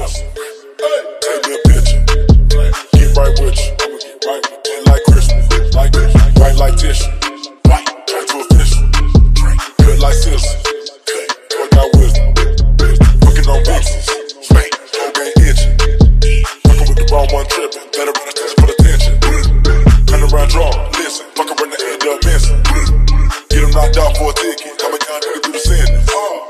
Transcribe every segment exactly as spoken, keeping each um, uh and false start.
pistol. Take me a picture. Get right with you. Right, just like Christmas. Like this. Right like tissue. White, turn to official. Cut like scissors. Cut, got wisdom. Fucking on bitches. Spank, whole gang itching. Fucking with the wrong one tripping. Better run a test for the tension. Turn around, draw, listen. Fucking run the end up missing. Get him knocked out for a ticket. Come and count, nigga, do the sentence.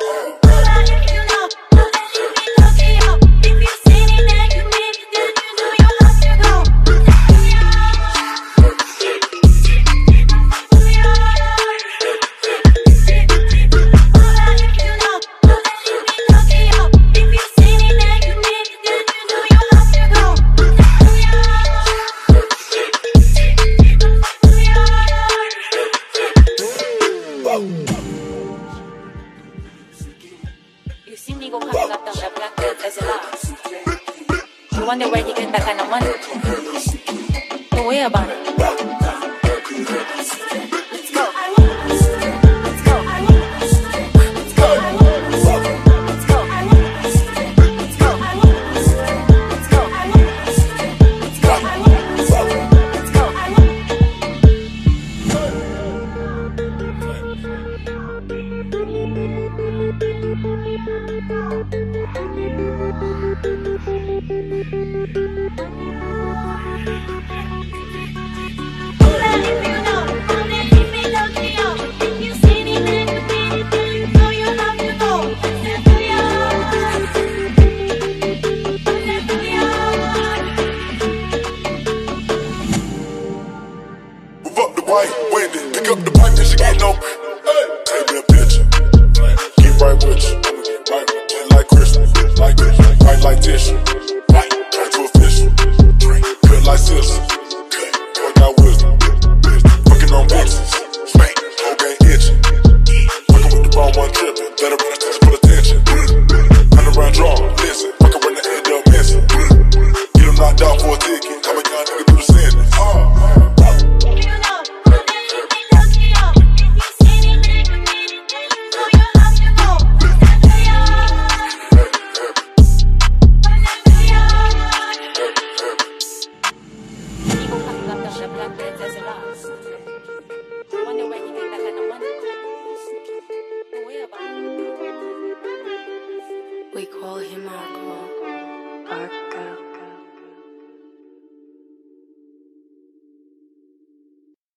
You see me go coming up down the black belt as a lot. You wonder where you get that kind of money? Don't worry about it.